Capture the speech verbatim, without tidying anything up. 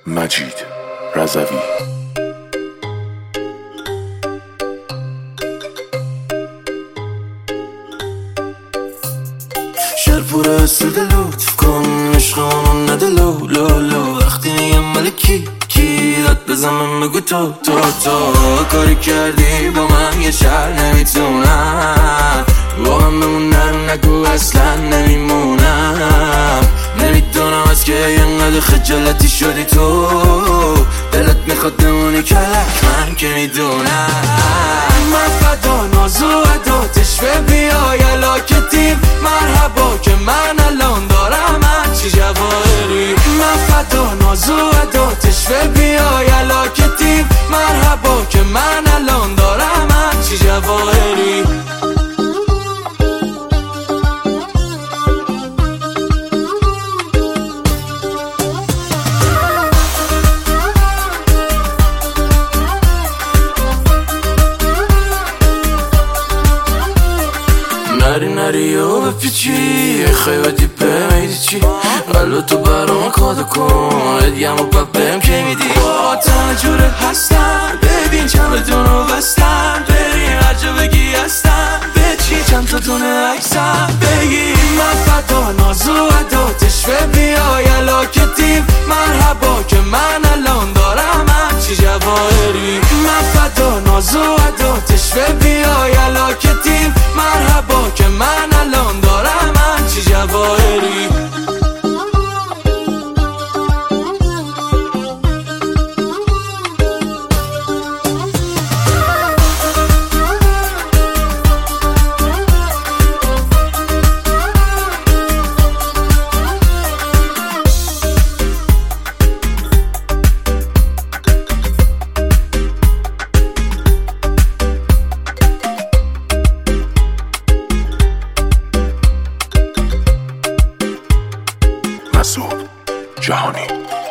مجید رضوی. شهر پر اسد لطف کن عشقانو نده لو لو لو. وقتی میگم مال کی کی داد بزنم بگو تو تو تو. کاری کردی با من یه شهر نمیتونم با من بمونم، نگو اصلا نمیمونم. نمیدونم از که اینقدر خجالتی شدی تو، دلت میخواد بمونی کلک، من که میدونم. من فدا ناز و عداتش به بیای علاکتیم مرحبا که من الان دارم هرچی جواهری. من فدا ناز و عداتش به بیای علاکتیم مرحبا که من الان دارم هرچی جواهری. نری نری و بپیچی خیلی بمیدی چی قلو تو برام کادا کن ادیم و ببیم که میدی. با تنه جوره هستم ببین چند بدونو بستم بریم هر جا بگی هستم به چی چند تا دونه عکسم بگی. من فدا ناز و عداتش به بیای علاکتیم مرحبا که من الان دارم هرچی جواهری. من فدا ناز و عداتش به بیای علاکتیم مرحبا که من الان دارم هرچی جواهری. مسعود جهانی.